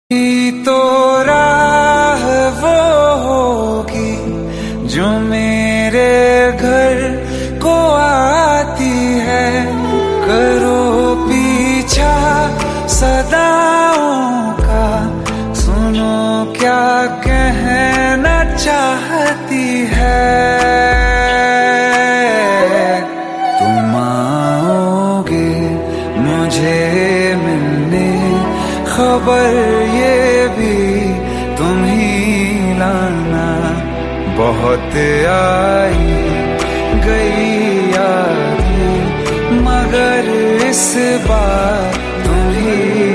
तो राह वो होगी जो मेरे घर को आती है। करो पीछा सदाओं का, सुनो क्या कहना चाहती है। तुम आओगे मुझे मिलने, खबर ये भी तुम ही लाना। बहुत आई गई यादें, मगर इस बार तुम ही